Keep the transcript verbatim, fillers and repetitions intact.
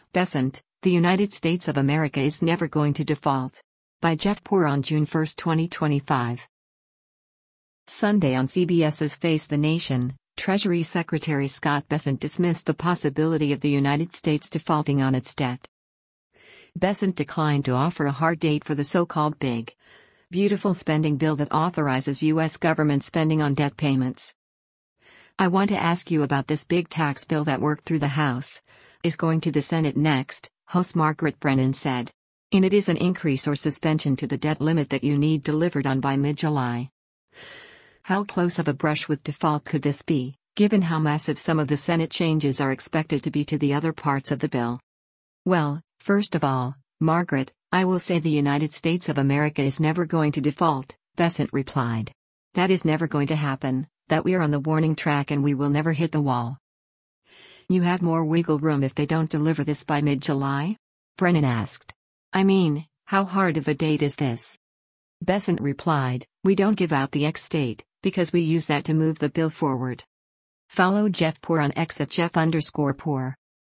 Bessent, the United States of America is never going to default. By Jeff Poor on June first, twenty twenty-five. Sunday on CBS's Face the Nation, Treasury Secretary Scott Bessent dismissed the possibility of the United States defaulting on its debt. Bessent declined to offer a hard date for the so-called Big, Beautiful spending bill that authorizes U S government spending on debt payments. "I want to ask you about this big tax bill that worked through the House, is going to the Senate next," host Margaret Brennan said. "In it is an increase or suspension to the debt limit that you need delivered on by mid-July. How close of a brush with default could this be, given how massive some of the Senate changes are expected to be to the other parts of the bill?" "Well, first of all, Margaret, I will say the United States of America is never going to default," Bessent replied. "That is never going to happen, that we are on the warning track and we will never hit the wall." "You have more wiggle room if they don't deliver this by mid-July?" Brennan asked. "I mean, how hard of a date is this?" Bessent replied, "We don't give out the X date, because we use that to move the bill forward." Follow Jeff Poor on X at Jeff underscore Poor.